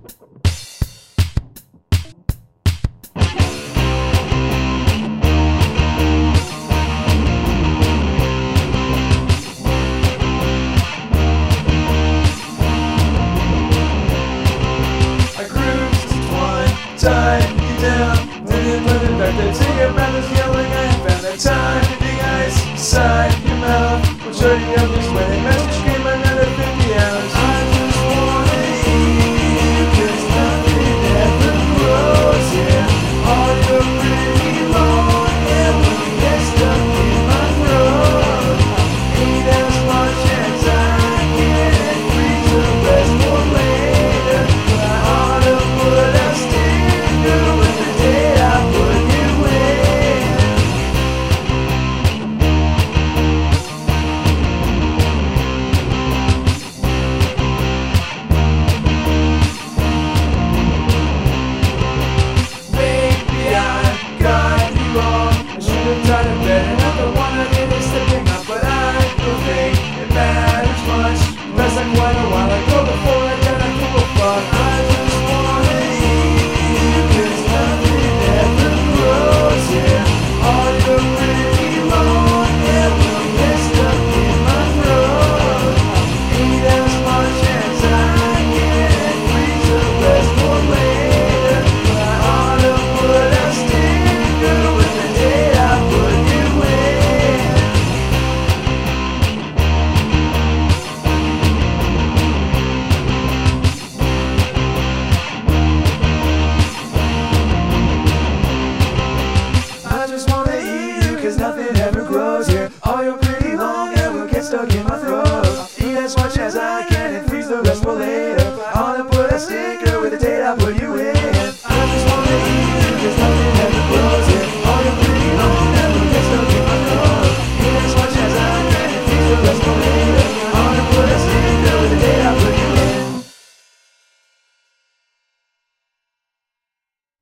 Tie you down, didn't put it back there till your mouth is yelling. I found that time, the ice inside your mouth will show you up this way. Message scream another 50 hours. I just wanna eat you, 'cause nothing ever grows here. All your pretty long hair will get stuck in my throat. Eat as much as I can and freeze the rest for later. I ought to put a sticker with the day I put you in. Maybe I got you wrong. I should have tried it better. Not the one I did is slipping up, but I don't think it matters much. That's like quite a while ago before I got a cool fuck. I just wanna eat you, 'cause nothing ever grows here. All your pretty long hair will get stuck in my throat. Eat as much as I can and freeze the rest for later. I ought to put a sticker with the day I put you in. I just wanna eat you, 'cause nothing ever grows here. All your pretty long hair will get stuck in my throat. Eat as much as I can and freeze the rest for later. I ought to put a sticker